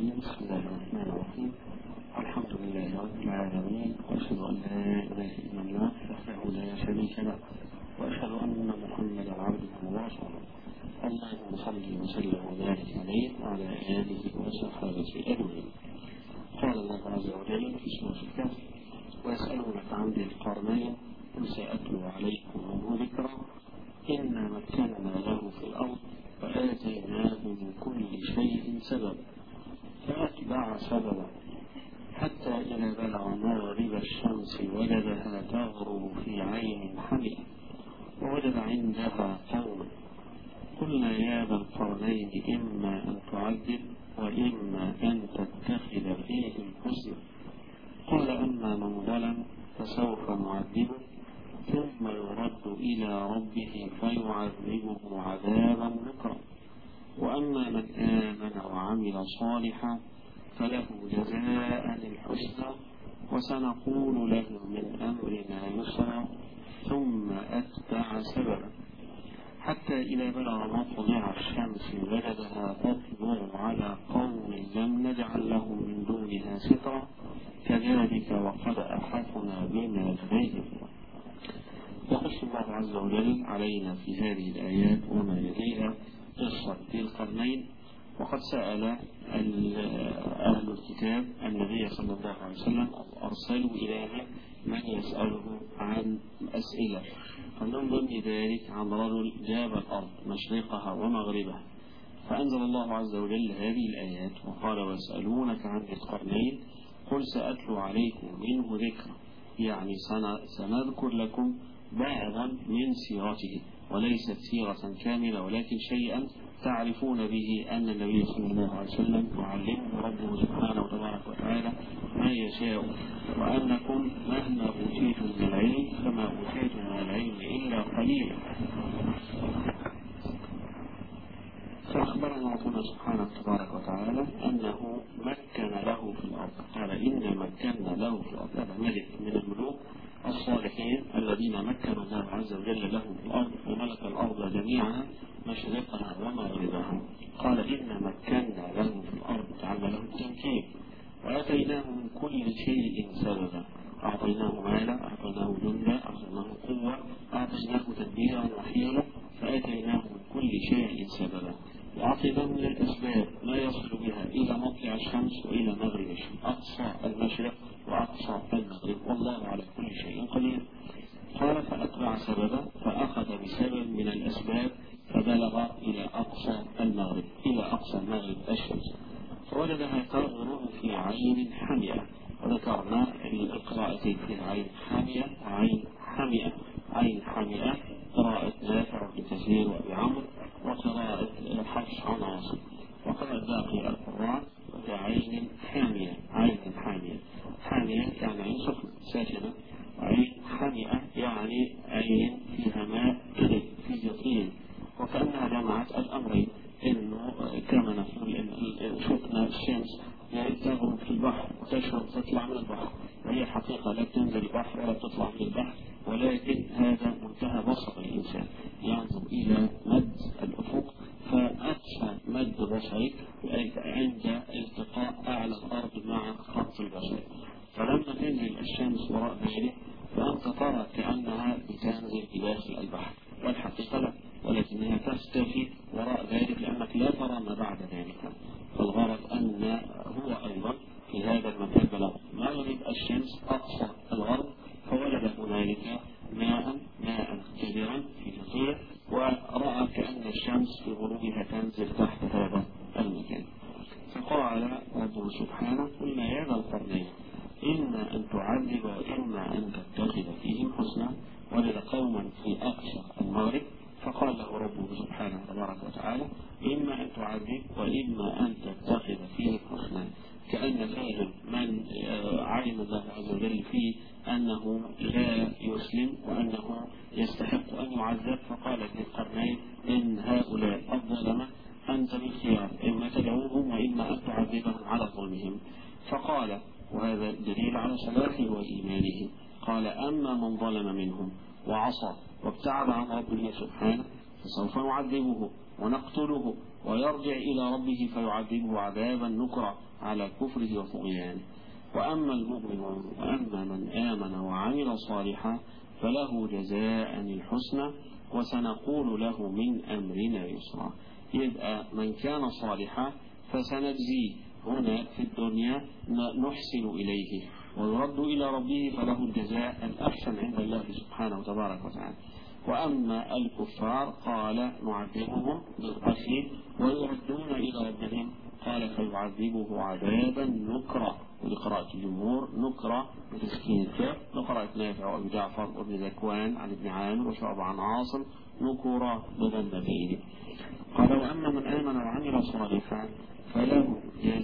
الرجيم. بسم الله الرحمن الرحيم. الحمد لله رب العالمين، وأشهد أن لا إله إلا الله وحده لا شريك له، وأشهد أن محمدا عبده ورسوله. اللهم صل وسلم وبارك عليه وعلى آله وصحبه أجمعين. قال الله عز وجل في سورة الكهف: ويسألونك عن ذي القرنين قل سأتلو عليكم منه ذكرا إنا مكنا له في الأرض وآتيناه من كل شيء سبب فأتبع سببا حتى إذا بلغ مغرب الشمس وجدها تغرب في عين حمئة ووجد عندها قوما قلنا يا ذا القرنين إما أن تعذب وإما أن تتخذ فيهم حسنا قال أما من ظلم فسوف نعذبه ثم يرد إلى ربه فيعذبه عذابا نكرا وأما من آمن وعمل صالحا فله جزاء الحسنى وسنقول له من أمرنا يسرا ثم أتبع سببا حتى إذا بلغ مطلع الشمس وجدها تطلع على قوم لم نجعل لهم من دونها سترا كذلك وقد أحطنا بما لديهم. يقص الله عز وجل علينا في هذه الآيات وما يليها قصة ذي القرنين. وقد سأل أهل الكتاب النبي صلى الله عليه وسلم أرسلوا إليه من يسأله عن أسئلة، فمن ضمن ذلك عن رجل جاب الأرض مشرقها ومغربها، فأنزل الله عز وجل هذه الآيات وقال: ويسألونك عن ذي القرنين قل سأتلو عليكم منه ذكرا، يعني سنذكر لكم بعضا من سيرته، وليست سيرة كاملة ولكن شيئا تعرفون به أن النبي صلى الله عليه وسلم يعلمه ربه سبحانه وتبارك وتعالى ما يشاء، وأنكم مهما أوتيتم من العلم فما أوتيتم من العلم إلا قليلا. فأخبرنا ربنا سبحانه وتبارك وتعالى أنه مكن له في الأرض، قال: إنا مكنا له في الأرض. هذا ملك من الملوك الصالحين الذين مكن الله عز وجل لهم في الأرض وملك الأرض جميعها مشرقها ومغربها. قال: إنا مكنا له في الأرض، جعلنا له التمكين وآتيناه من كل شيء سببا، أعطيناه مالا، أعطيناه جندا، أعطيناه قوة، أعطيناه تدبيرا وحيلا، فآتيناه من كل شيء سببا، وأعطيناه من الأسباب ما يصل بها إلى مطلع الشمس وإلى مغرب الشمس، أقصى المشرق وأقصى المغرب، والله على كل شيء قدير. قال: فأتبع سببا، فأخذ بسبب من الأسباب فبلغ إلى أقصى المغرب، إلى أقصى المغرب الشمس، فوجدها تغرب في عين حمئة. وذكرنا القراءتين في عين حامية وعين حمئة. عين حمئة قراءة نافع وكثير وأبي عمرو، وقراءة حفص عن عاصم، وقراءة باقي القراء بعين حامية. عين حامية، حامية يعني عين ساكنة، وعين حمئة يعني عين فيها ماء كذب في طين، وكأنها جمعت الأمرين، إنه كما نقول إن شفنا الشمس يعني تغرب في البحر وتشرب تطلع من البحر، وهي حقيقة لا تنزل البحر ولا تطلع من البحر، ولكن هذا منتهى بصر الإنسان، ينظر إلى مد الأفق، فأقصى مد بصرك عند التقاء أعلى الأرض مع خط البصر، فلما تنزل الشمس وراء ذلك فأنت ترى كأنها بتنزل بداخل البحر، والحقيقة لا، ولكنها تختفي وراء ذلك لأنك لا ترى ما بعد ذلك. فالغرض أن هو أيضا في هذا المكان بلغ مغرب الشمس أقصى الغرب، فوجد هنالك ماء كبيرا في فطير، ورأى كأن الشمس في غروبها تنزل تحت هذا المكان. فقال ربه سبحانه: قلنا يا ذا القرنين إما أن تعذب وإما أن تتخذ فيهم حسنا وجد قوما في أقصى المغرب، فقال له ربه سبحانه وتبارك وتعالى: إما أن تعذب وإما أن تتخذ فيهم حسنا، كأن فيهم من علم الله عز وجل فيه أنه لا يسلم وأنه يستحق أن يعذب، فقال ابن القرنين: إن هؤلاء الظلمة أنت بالخيار، إما تدعوهم وإما أن تعذبهم على ظلمهم. فقال، وهذا دليل على صلاحه وإيمانه، قال: أما من ظلم منهم وعصى وابتعد عن ربه سبحانه فسوف نعذبه ونقتله ويرجع إلى ربه فيعذبه عذابا نكرا على كفره وطغيانه. وأما المؤمنون وأما من آمن وعمل صالحا فله جزاء الحسنى وسنقول له من أمرنا يسرا. يبقى من كان صالحا فسنجزيه هنا في الدنيا نحسن إليه ويرد إلى ربه فله الجزاء الأحسن عند الله سبحانه وتبارك وتعالى. وأما الكفار قال نعذبهم بالقتل ويردون إلى ربهم قال فيعذبه عذابا نكرا، ولقراءة الجمهور نكرا بتسكين الكاف، لقراءة نافع وأبي جعفر وابن ذكوان عن ابن عامر وشعبة عن عاصم نكرا بضمتين. قال وأما من آمن وعمل صالحا فله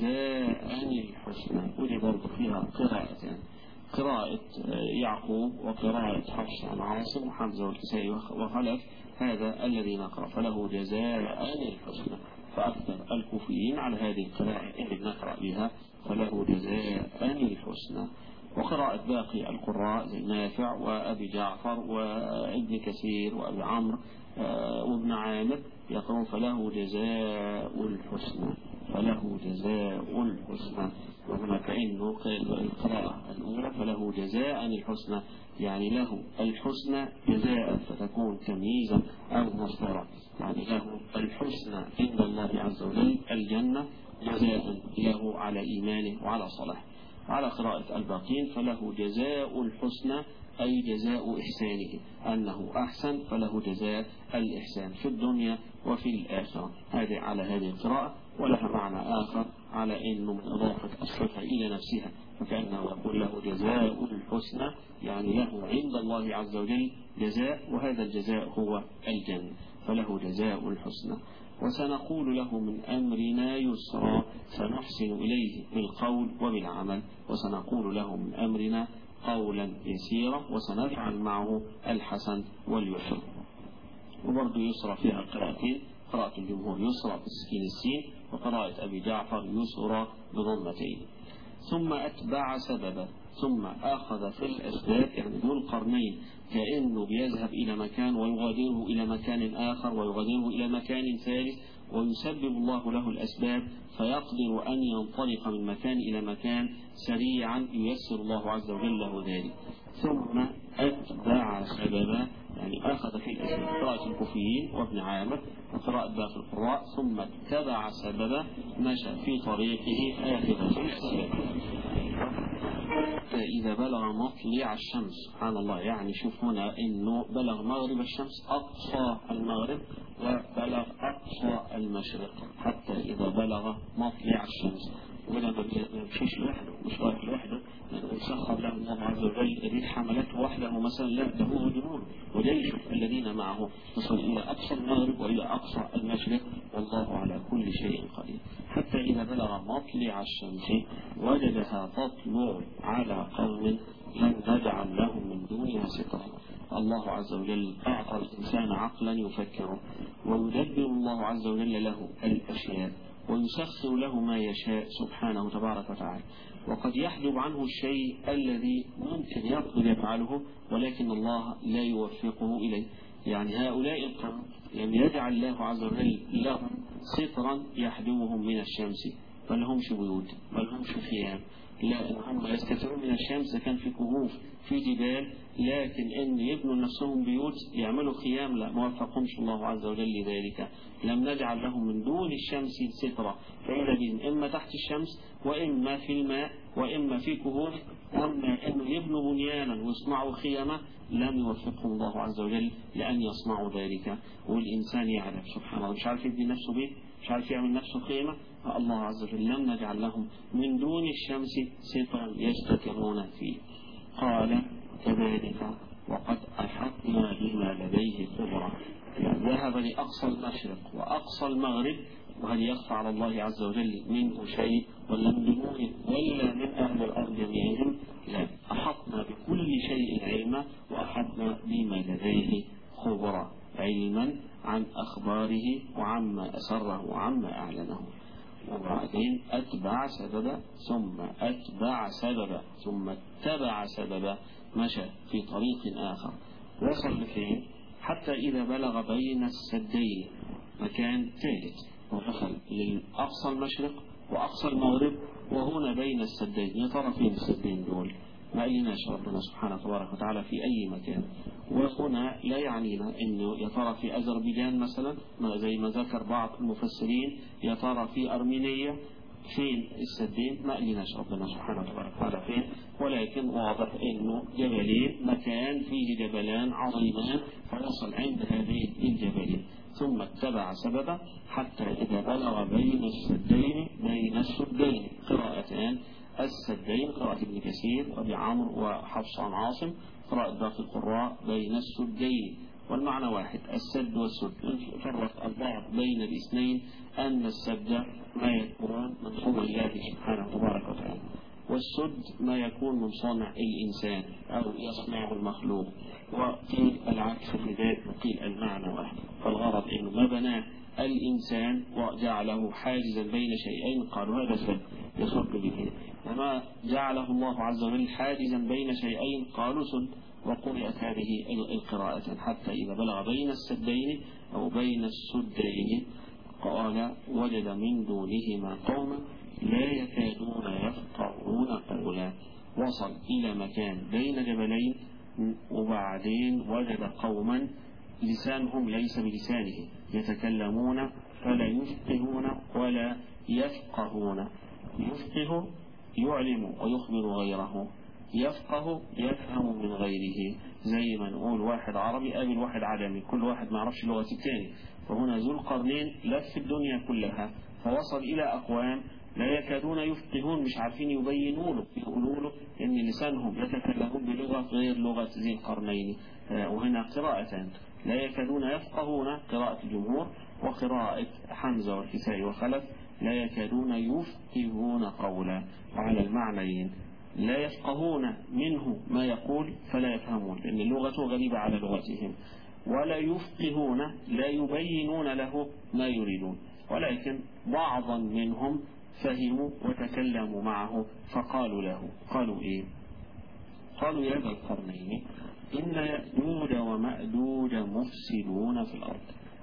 جزاء الحسنى. ودي برضه فيها قراءتان، قراءة يعقوب وقراءة حفص عن عاصم وحمزة والكسائي وخلف، هذا الذي نقرأ فله جزاء الحسنى. فأكثر الكوفيين على هذه القراءة اللي نقرأ بها فله جزاء الحسنى. وقراءة باقي القراء زي نافع وأبي جعفر وابن كثير وأبي عمرو وابن عامر يقرون فله جزاء الحسنى، فله جزاء الحسنى. وهنا كأنه القراءة الأولى فله جزاء الحسنى يعني له الحسنى جزاء، فتكون تمييزا أو مصدرا، يعني له الحسنى عند الله عز وجل الجنة جزاء له على إيمانه وعلى صلاحه. على قراءة الباقين فله جزاء الحسنى أي جزاء إحسانه، أنه أحسن فله جزاء الإحسان في الدنيا وفي الآخرة. هذه على هذه القراءة، ولها معنى آخر على أنه من إضافة الصفة إلى نفسها، فكأنه يقول له جزاء الحسنى يعني له عند الله عز وجل جزاء، وهذا الجزاء هو الجنة، فله جزاء الحسنى. وسنقول له من أمرنا يسرا، سنحسن إليه بالقول وبالعمل، وسنقول له من أمرنا قولا يسيرا وسنفعل معه الحسن واليسر. وبرضو يسرى فيها قراءتين، قراءة الجمهور يسرى بتسكين السين وقراءة أبي جعفر يسرى بضمتين. ثم أتبع سببا، ثم أخذ في الأسباب، يعني ذو القرنين كأنه بيذهب إلى مكان ويغادره إلى مكان آخر ويغادره إلى مكان ثالث، ويسبب الله له الأسباب فيقدر أن ينطلق من مكان إلى مكان سريعا ييسر الله عز وجل له ذلك. ثم أتبع سببا يعني أخذ في الأسباب، قراءة الكوفيين وابن عامر وقراءة باقي القراء ثم اتبع سببا مشى في طريقه آخذ في الأسباب إذا بلغ مطلع الشمس. سبحان الله، يعني شوف هنا إنه بلغ مغرب الشمس أقصى المغرب وبلغ أقصى المشرق، حتى إذا بلغ مطلع الشمس. ولا ما بيمشيش لوحده، مش رايح لوحده، وسخر له الله عز وجل الريح حملته وحده مثلا، لا ده هو جنود وجيش الذين معه وصل إلى أقصى المغرب وإلى أقصى المشرق، والله على كل شيء قدير. حتى إذا بلغ مطلع الشمس وجدها تطلع على قوم لم نجعل لهم من دونها سترا. الله عز وجل أعطى الإنسان عقلا يفكر، ويدبر الله عز وجل له الأشياء ويسخر له ما يشاء سبحانه تبارك وتعالى. وقد يحجب عنه الشيء الذي ممكن يقدر يفعله ولكن الله لا يوفقه إليه. يعني هؤلاء القوم لم يجعل الله عز وجل لهم سترا يحجبهم من الشمس، بل همش بيوت، بل همش خيام، لا، هم يستترون من الشمس كان في كهوف في جبال، لكن ان يبنوا نفسهم بيوت يعملوا خيام لا، ما وفقهمش الله عز وجل لذلك. لم نجعل لهم من دون الشمس سترا، فإذا بهم إما تحت الشمس وإما في الماء وإما في كهوف. أما أنه يبنوا بنيانا ويصنعوا خيامة لم يوفقهم الله عز وجل لأن يصنعوا ذلك. والإنسان يعرف سبحان الله مش عارف يبني نفسه بيت، مش عارف يعمل نفسه خيمة، الله عز وجل لم نجعل لهم من دون الشمس سترا يستترون فيه. قال كذلك وقد أحطنا بما لديه خبرا، ذهب لأقصى المشرق وأقصى المغرب، وهل يخفى على الله عز وجل منه شيء ولا من دونه ولا من أهل الأرض جميعهم؟ لا، أحطنا بكل شيء علما وأحطنا بما لديه خبرا، علما عن أخباره وعما أسره وعما أعلنه. وبعدين أتبع سببا ثم أتبع سببا ثم اتبع سببا، مشى في طريق آخر، وصل لفين؟ حتى إذا بلغ بين السدين مكان ثالث، ودخل للأقصى المشرق وأقصى المغرب وهنا بين السدين. يا ترى فين السدين دول؟ ما قالناش ربنا سبحانه تبارك وتعالى في أي مكان. وهنا لا يعنينا إنه يا ترى في أذربيجان مثلا زي ما ذكر بعض المفسرين، يا ترى في أرمينيا فين السدين، ما قالناش ربنا سبحانه تبارك وتعالى فين، ولكن واضح إنه جبلين، مكان فيه جبلان عظيمان، فوصل عند هذين الجبلين ثم اتبع سببه حتى إذا بلغ بين السدين قراءتان، السدين قراءة ابن كثير وابي عمرو وحفص عن عاصم، قراءة باقي القراء بين السدين، والمعنى واحد السد والسد. فرق البعض بين الاثنين أن السد ما يكون من صنع الله سبحانه تبارك وتعالى، والسد ما يكون من صنع الإنسان أو يصنعه المخلوق، وقيل العكس في ذلك وقيل المعنى واحد. فالغرض إنه ما بناه الإنسان وجعله حاجزا بين شيئين قالوا هذا سد يصد به، وما جعله الله عز وجل حاجزا بين شيئين قالوا سد. وقرأت هذه القراءة حتى إذا بلغ بين السدين أو بين السدين قال وجد من دونهما قوما لا يكادون يفقهون قولا. وصل إلى مكان بين جبلين وبعدين وجد قوما لسانهم ليس بلسانه يتكلمون فلا يفقهون ولا يفقهون. يفقه يعلم ويخبر غيره، يفقه يفهم من غيره. زي ما نقول واحد عربي قابل واحد عجمي، كل واحد ما يعرفش لغة الثاني. فهنا ذو القرنين لف الدنيا كلها فوصل إلى أقوام لا يكادون يفقهون، مش عارفين يبينوا له، يقولوا له إن لسانهم يتكلمون بلغة غير لغة ذي القرنين. وهنا قراءتان لا يكادون يفقهون قراءة الجمهور، وقراءة حمزة والكسائي وخلف لا يكادون يفقهون قولا، على المعنيين. لا يفقهون منه ما يقول فلا يفهمون لأن لغته غريبة على لغتهم، ولا يفقهون لا يبينون له ما يريدون، ولكن بعضا منهم فهموا وتكلموا معه فقالوا له، قالوا إيه؟ قالوا يا ذا القرنين إن يأجوج ومأجوج مفسدون في الأرض،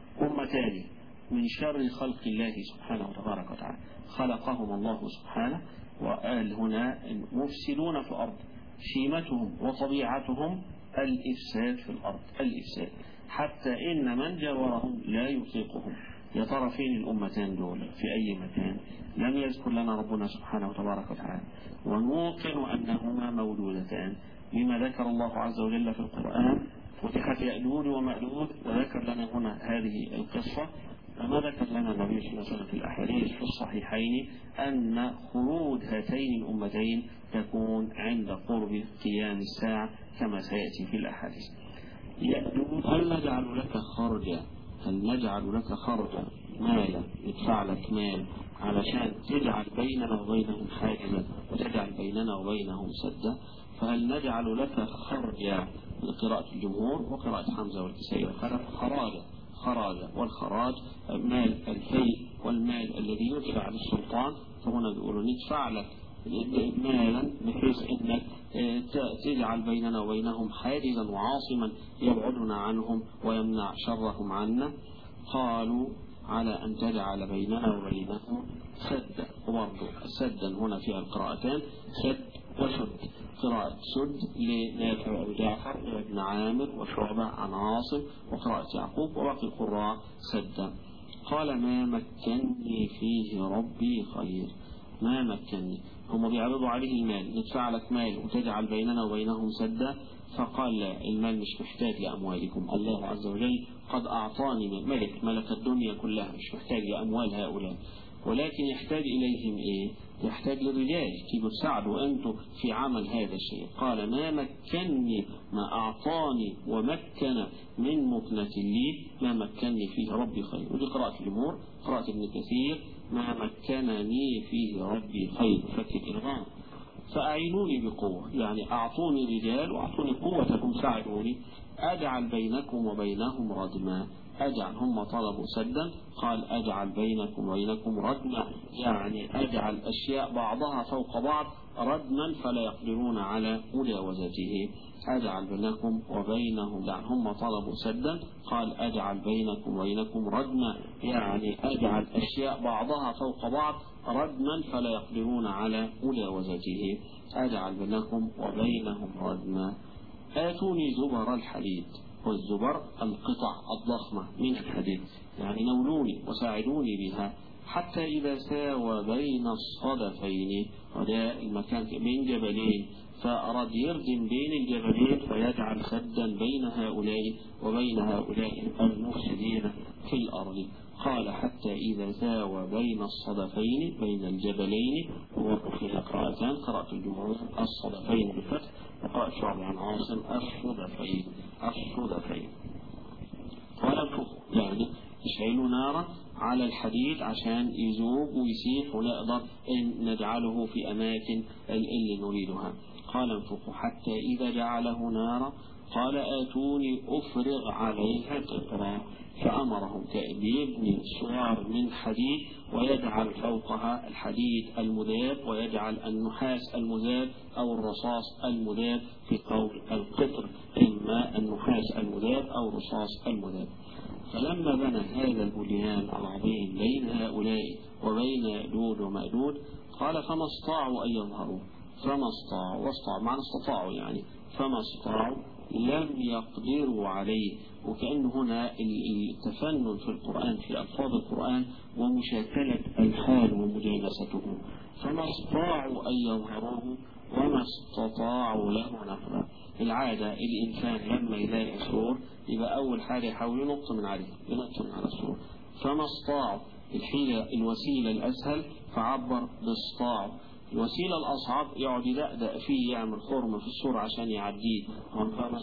أمتان من شر خلق الله سبحانه وتبارك وتعالى، خلقهم الله سبحانه وقال هنا مفسدون في الأرض، شيمتهم وطبيعتهم الإفساد في الأرض، الإفساد، حتى إن من جاورهم لا يطيقهم. يا ترى فين الأمتان دول؟ في أي مكان؟ لم يذكر لنا ربنا سبحانه وتبارك وتعالى، ونوقن أنهما موجودتان بما ذكر الله عز وجل في القرآن. فتحت يأجوج ومأجوج وذكر لنا هنا هذه القصة، كما ذكر لنا النبي صلى الله عليه وسلم في الأحاديث في الصحيحين أن خروج هاتين الأمتين تكون عند قرب قيام الساعة كما سيأتي في الأحاديث. يأجوج هل نجعل لك خرجا، هل نجعل لك خرجا مالا، ندفع لك مال علشان تجعل بيننا وبينهم حاجزا وتجعل بيننا وبينهم سدا، فهل نجعل لك خرجا لقراءة الجمهور وقراءة حمزة والكسائي والخلف خراجا، والخراج مال الفيء والمال الذي يدفع للسلطان، فهنا بيقولوا ندفع لك مالا بحيث انك تجعل بيننا وبينهم حاجزا وعاصما يبعدنا عنهم ويمنع شرهم عنا. قالوا على أن تجعل بيننا وبينهم سدا، وبرضو سدا هنا فيها القراءتان سد وسد، قراءة سد لنافع وجعفر وابن عامر وشعبة عن عاصم وقراءة يعقوب، وباقي القراء سدا. قال ما مكنني فيه ربي خير، ما مكنني، هم بيعرضوا عليه المال، ندفع لك مال وتجعل بيننا وبينهم سدا، فقال لا، المال مش محتاج لأموالكم، الله عز وجل قد أعطاني من ملك الدنيا كلها، مش محتاج لأموال هؤلاء، ولكن يحتاج إليهم إيه؟ يحتاج للرجال كيف تساعدوا أنتم في عمل هذا الشيء. قال ما مكنني، ما أعطاني ومكن من مكنة لي، ما مكنني فيه ربي خير. ودي قراءة الجمهور، قراءة ابن كثير ما مكنني فيه ربي خير، فك الإرغام، فأعينوني بقوة، يعني أعطوني رجال وأعطوني قوة، ساعدوني أجعل بينكم وبينهم ردما، أجعل، هم طلبوا سدا، قال أجعل بينكم وبينكم ردما، يعني أجعل أشياء بعضها فوق بعض ردما فلا يقدرون على مجاوزته. أجعل بينكم وبينهم، يعني هم طلبوا سدا، قال أجعل بينكم وبينكم ردما، يعني أجعل أشياء بعضها فوق بعض ردما فلا يقدرون على مجاوزته. أجعل بينكم وبينهم ردما. آتوني زبر الحديد، والزبر القطع الضخمة من الحديد، يعني نولوني وساعدوني بها حتى إذا ساوى بين الصدفين، وده المكان بين جبلين، فأراد يردم بين الجبلين فيجعل سدا بين هؤلاء وبين هؤلاء المفسدين في الأرض. قال حتى إذا ساوى بين الصدفين، بين الجبلين، وفيها قراءتان، قراءة الجمهور الصدفين بالفتح، وقراءة شعبة عن عاصم الصدفين. ونفخ يعني يشعلوا نارا على الحديد عشان يذوب ويسيح ونقدر إن نجعله في أماكن اللي نريدها. قال انفخوا حتى إذا جعله نارا قال آتوني أفرغ عليها قطرا، فأمرهم بيبني سوار من حديد ويجعل فوقها الحديد المذاب ويجعل النحاس المذاب أو الرصاص المذاب، في قول القطر إما النحاس المذاب أو الرصاص المذاب. فلما بنى هذا البنيان العظيم بين هؤلاء وبين يأجوج ومأجوج قال فما استطاعوا أن يظهروا، فما استطاعوا، واستطاعوا معنى استطاعوا يعني فما استطاعوا، لم يقدروا عليه. وكأن هنا التفنن في القرآن في ألفاظ القرآن ومشاكلة الحال ومجالسته. فما استطاعوا أن يظهروه وما استطاعوا له نقبا. العادة الإنسان لما يلاقي سور يبقى أول حاجة يحاول ينط من عليه، ينط من على السور. فما استطاعوا الحيلة الوسيلة الأسهل فعبر باستطاعوا، الوسيلة الأصعب يقعد يدقدق فيه يعمل خرم في السور عشان يعديه. فما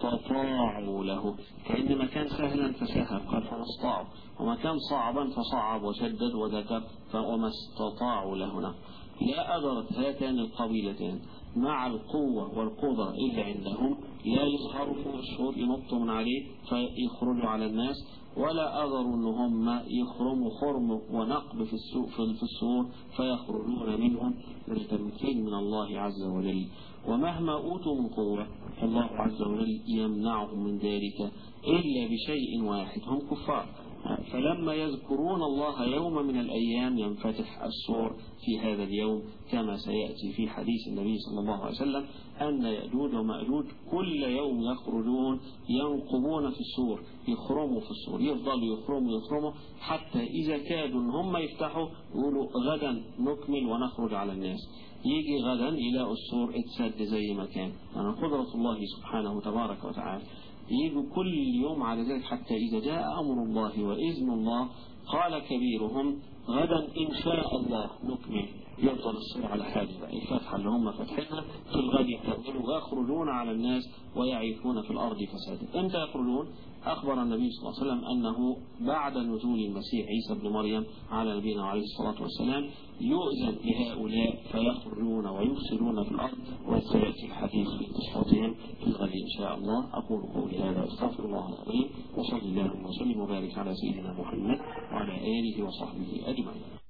استطاعوا له، كأن مكان سهلا فسهل قال فما استطاعوا، ومكان صعبا فصعب وشدد وذكر وما استطاعوا له نقبا. لا أدرت هاتان القبيلتين مع القوة والقدرة اللي عندهم لا يظهروا فوق السور ينطوا من عليه فيخرجوا على الناس، ولا قدروا ان هم يخرموا خرم ونقب في السور فيخرجون منهم بالتمكين من الله عز وجل. ومهما أوتوا من قوة الله عز وجل يمنعهم من ذلك إلا بشيء واحد، هم كفار. فلما يذكرون الله يوم من الأيام ينفتح السور في هذا اليوم، كما سيأتي في حديث النبي صلى الله عليه وسلم أن يأجوج ومأجوج كل يوم يخرجون ينقبون في السور، يخرموا في السور، يفضلوا يخرموا حتى إذا كادوا هم يفتحوا يقولوا غدا نكمل ونخرج على الناس. يجي غدا يلاقوا السور اتسد زي ما كان. أنا قدرة الله سبحانه وتبارك وتعالى يجوا كل يوم على ذلك حتى إذا جاء أمر الله وإذن الله قال كبيرهم غدا إن شاء الله نكمل. يفضل السور على حاجة الفتحة اللي هم فتحتها في الغد يكملوا ويخرجون على الناس ويعيثون في الأرض فسادا. إمتى يخرجون؟ أخبر النبي صلى الله عليه وسلم أنه بعد نزول المسيح عيسى بن مريم على نبينا عليه الصلاة والسلام يؤذن لهؤلاء فيخرجون ويفسدون في الأرض، وسيأتي الحديث في قصتهم في الغد إن شاء الله. أقول قولي هذا أستغفر الله العظيم، وصلى الله وسلم وبارك على سيدنا محمد وعلى آله وصحبه أجمعين.